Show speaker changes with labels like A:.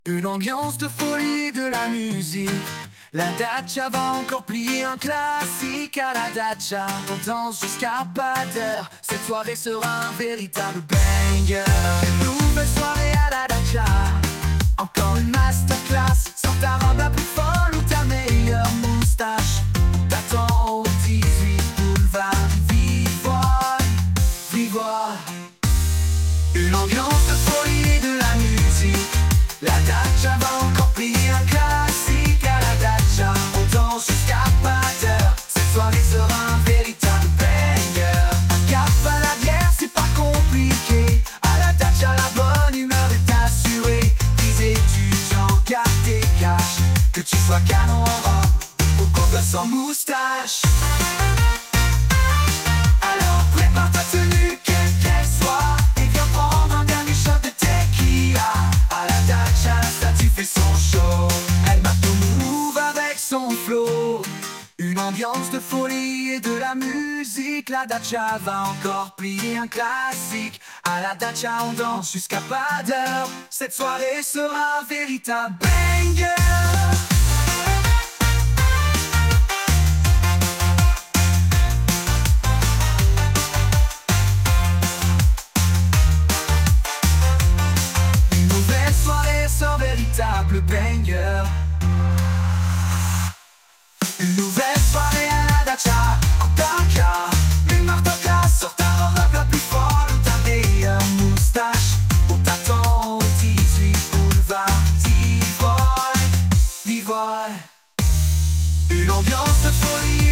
A: Une ambiance de folie, de la musique. La Dacha va encore plier un classique. À la Dacha, on danse jusqu'à pas d'heure. Cette soirée sera un véritable banger. Une nouvelle soirée à la Dacha. Encore une masterclass. Sors ta robe la plus folle ou ta meilleure moustache. T'attends au 18 boulevard Vivoire. Vivoire. Une ambiance de folie et de la musique. La Dacha va encore plier un classique. À la Dacha, on danse jusqu'à pas d'heure. Cette soirée sera un véritable banger. Un cap à la bière, c'est pas compliqué. À la Dacha, la bonne humeur est assurée. Des étudiants, garde tes cash. Que tu sois canon en robe ou copain sans moustache. Alors prépare ta tenue, quelle qu'elle soit, et viens prendre un dernier shot de tequila. À la Dacha, la statue fait son show. Elle marque ton move avec son flow. Une ambiance de folie et de la musique. La Dacha va encore plier un classique. À la Dacha, on danse jusqu'à pas d'heure. Cette soirée sera un véritable banger. Véritable banger. Une nouvelle soirée à la Dacha. En Dacha, une masterclass. Sors ta robe la plus folle ou ta meilleure moustache. On t'attend au 18 boulevard Vivoire. Vivoire. Une ambiance de folie